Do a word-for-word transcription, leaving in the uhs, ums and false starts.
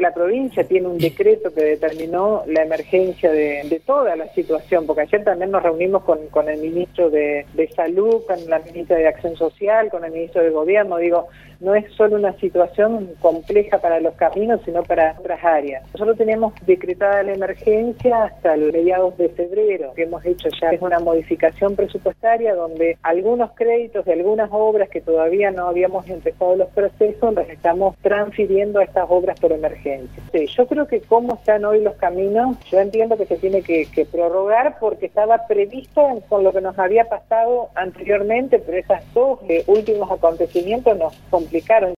la provincia tiene un decreto que determinó la emergencia de, de toda la situación, porque ayer también nos reunimos con, con el ministro de, de Salud, con la ministra de Acción Social, con el ministro de Gobierno. Digo, no es solo una situación compleja para los caminos, sino para otras áreas. Nosotros tenemos decretada la emergencia hasta el mediados de febrero, que hemos hecho ya es una modificación presupuestaria donde algunos créditos de algunas obras que todavía no habíamos empezado los procesos, los estamos transfiriendo a estas obras por emergencia. Sí, yo creo que cómo están hoy los caminos, yo entiendo que se tiene que, que prorrogar porque estaba previsto con lo que nos había pasado anteriormente, pero esos dos eh, últimos acontecimientos nos complicaron.